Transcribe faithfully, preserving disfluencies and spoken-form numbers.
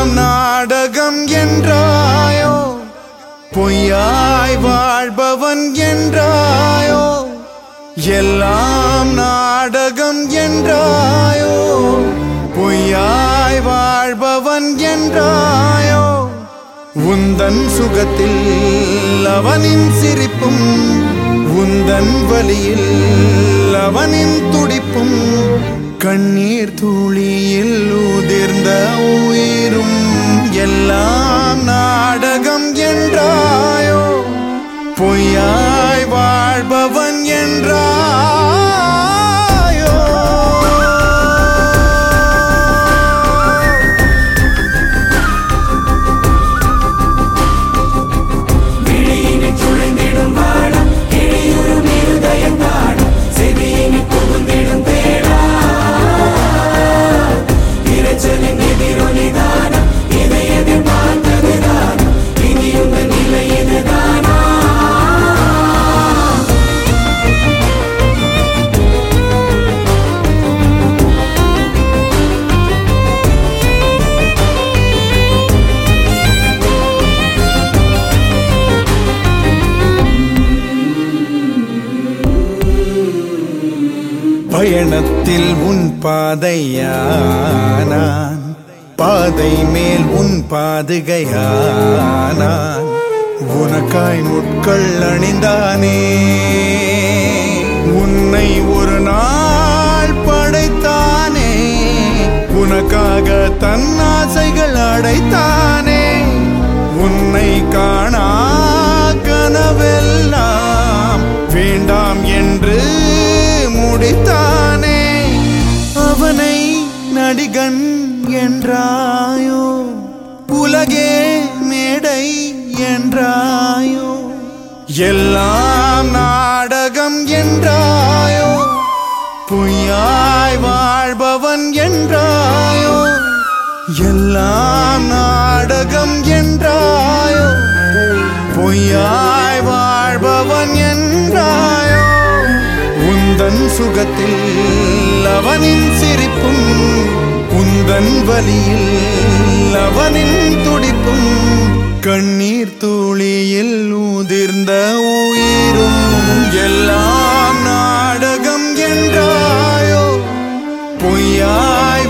எல்லாம் நாடகம் என்றாயோ, பொய்யாய் வாழ்பவன் என்றாயோ. எல்லாம் நாடகம் என்றாயோ, பொய்யாய் வாழ்பவன் என்றாயோ. உந்தன் சுகத்தில் அவனின் சிரிப்பும், உந்தன் வலியில் அவனின் துடிப்பும், கண்ணீர் துளியில் உதிர்ந்த உயிரும். எல்லாம் நாடகம் என்றாயோ, பொய்யாய் வாழ்பவன் என்றாயோ. பயணத்தில் உன் பாதையானான், பாதை மேல் உன் பாதுகையானான். உனக்காய் முட்கள் அணிந்தானே, உன்னை ஒரு நாள் படைத்தானே. உனக்காக தன் ஆசைகள் அடைத்தானே. உன்னை காணா கனவெல்லாம் வேண்டாம் என்று முடித்தானே. அவனை நடிகன் என்றாயோ, உலகே மேடை என்றாயோ. எல்லாம் நாடகம் என்றாயோ, பொய்யாய் வாழ்பவன் என்றாயோ. எல்லாம் நாடகம் என்றாயோ, பொய்யாய் வாழ்பவன் என்றாயோ. உந்தன் சுகத்தில் அவனின் சிரிப்பும், உந்தன் வலியில் அவனின் துடிப்பும், கண்ணீர் துளியில் உதிர்ந்த உயிரும். எல்லாம் நாடகம் என்றாயோ, பொய்யாய்